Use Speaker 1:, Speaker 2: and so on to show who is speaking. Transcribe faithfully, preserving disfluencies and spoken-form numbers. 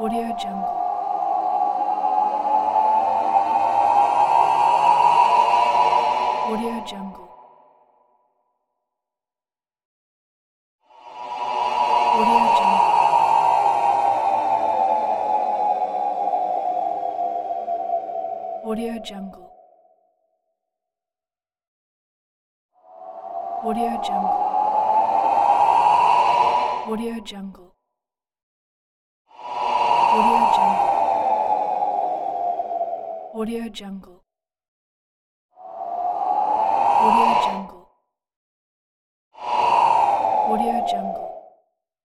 Speaker 1: Audio Jungle. Audio Jungle. Audio Jungle. Audio Jungle. Audio Jungle. Audio Jungle. Audio Jungle. Audio Jungle. Audio Jungle.